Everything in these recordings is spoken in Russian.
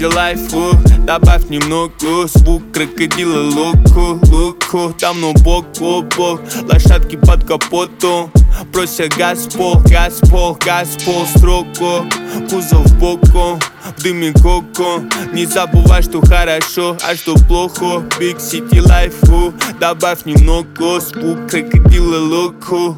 City Life, добавь немного звук крокодила луку. Там ну бок о бок, лошадки под капотом. Просят газ пол, строку. Кузов боком, в дыме коко. Не забывай, что хорошо, а что плохо. Big City Life, добавь немного звук крокодила луку.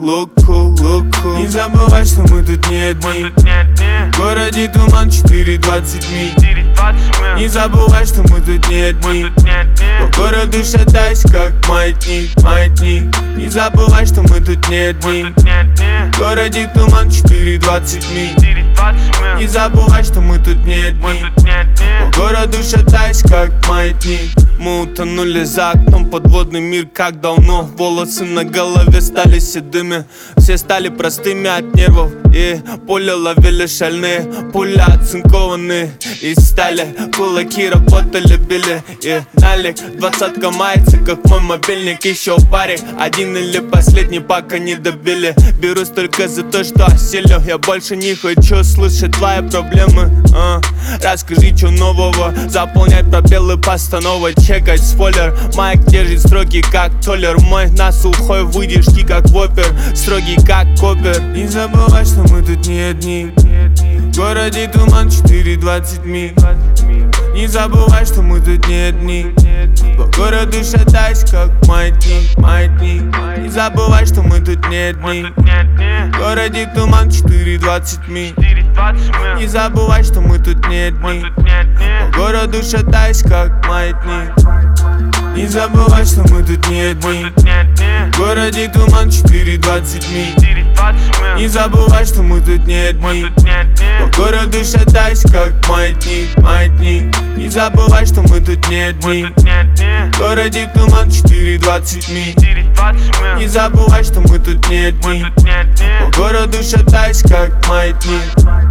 Не забывай, что мы тут не одни. В городе туман 4-20 миль. Не забывай, что мы тут не одни. По городу шатайся, как маятник. Не забывай, что мы тут не одни. В городе туман 4-20 миль. Не забывай, что мы тут не одни. По городу шатайся, как маятник. Мы утонули за окном, подводный мир как давно. Волосы на голове стали седыми. Все стали простыми от нервов. И пули ловили шальные. Пуля оцинкованные из стали. Кулаки работали, били и налик. 20-ка мается, как мой мобильник. Еще парик, один или последний, пока не добили. Берусь только за то, что осилю. Я больше не хочу слышать твои проблемы. Расскажи, что нового. Заполнять пробелы постановок. Чекать спойлер. Майк держит строгий, как толер. Мой на сухой выдержки, как вопер. Строгий, как копер. Не забывай, что мы тут не одни. В городе туман 4-20 миль. Не забывай, что мы тут не одни. По городу шатайся, как маятник. Не забывай, что мы тут не одни. В городе туман 4-20 миль. Не забывай, что мы тут не одни. По городу шатайся, как маятник. Не забывай, что мы тут не одни. В городе туман 4-20 миль. Не забывай, что мы тут не одни. По городу шатайся, как маятник. Не забывай, что мы тут не одни. В городе туман 4-20 миль. Не забывай, что мы тут не одни. По городу шатайся, как маятник.